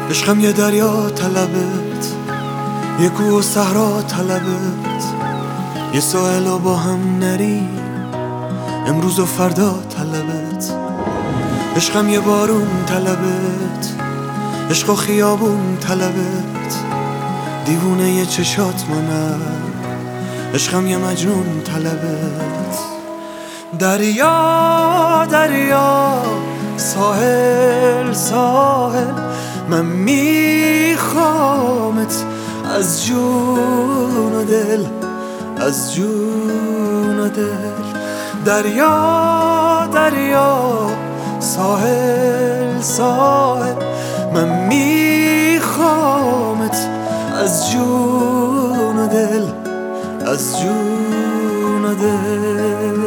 عشقم یه دریا طلبت، یه کوه و صحرا طلبت، یه ساحل و با هم نریم امروز و فردا طلبت. عشقم یه بارون طلبت، عشق و خیابون طلبت، دیوونه یه چشات منم، عشقم یه مجنون طلبت. دریا دریا، ساحل ساحل، من میخوامت از جون و دل، از جون و دل. دریا دریا، ساحل ساحل، من میخوامت از جون و دل، از جون و دل.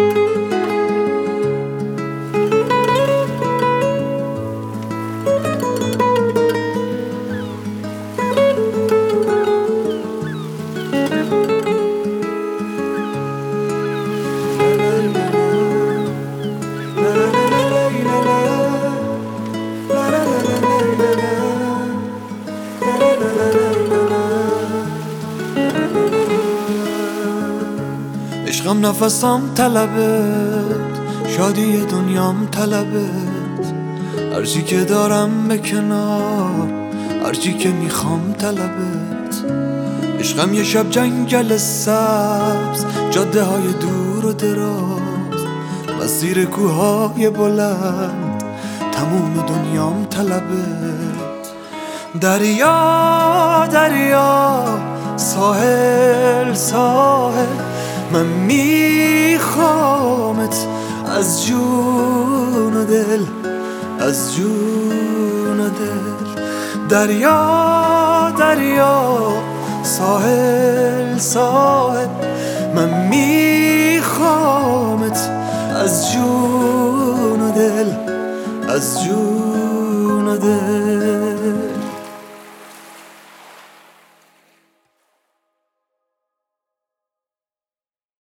عشقم نفسم طلبت، شادی دنیام طلبت، هرچی که دارم به کنار، هرچی که میخوام طلبت. عشقم یه شب جنگل سبز، جاده های دور و دراز، مسیر کوههای بلند، تموم دنیام طلبت. دریا دریا، ساحل ساحل، من میخوامت از جون و دل، از جون و دل. دریا دریا، ساحل ساحل، من میخوامت از جون و دل، از جون و دل.